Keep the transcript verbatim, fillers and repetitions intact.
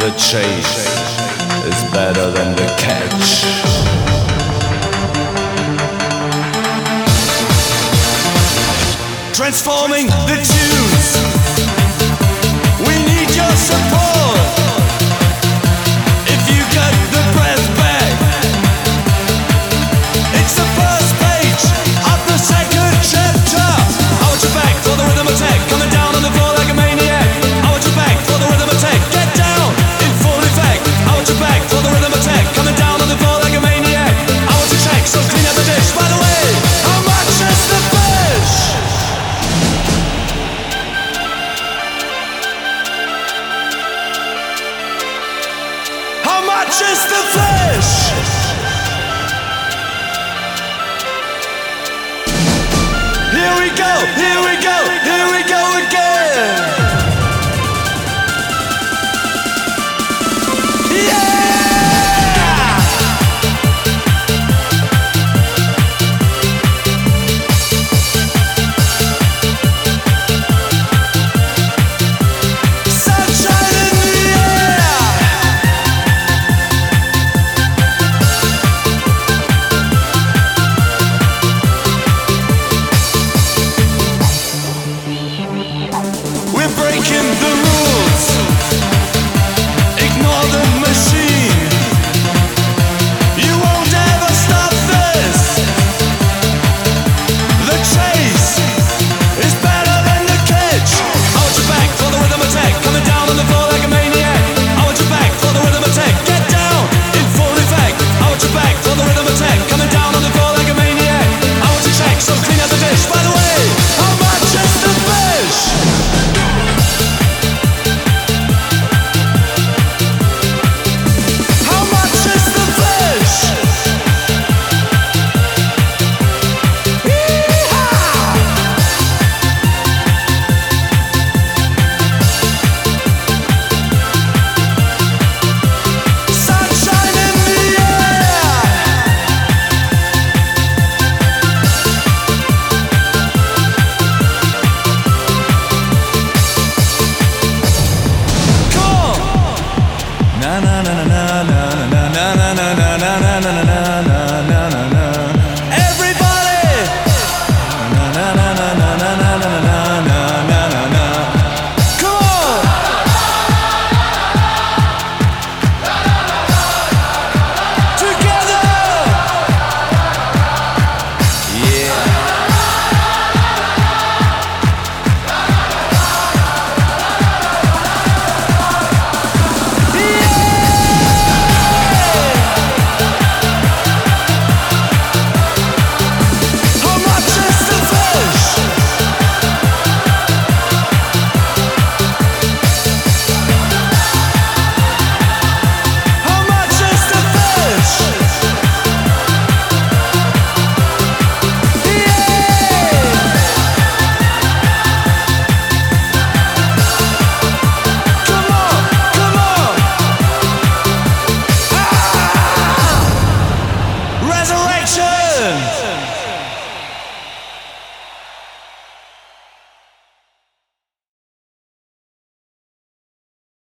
The chase is better than the catch. Transforming the tunes. We need your support. If you got the breath back, it's the first page of the second chapter. I want you back for the rhythm attack, coming down on the floor like a maniac. I want you back for the rhythm attack, get down in full effect. I want you back for the rhythm attack, coming down on the floor like a maniac. I want you check, so clean up the dish. By the way, how much is the fish? How much is the fish? Here we go, here we go, here we go.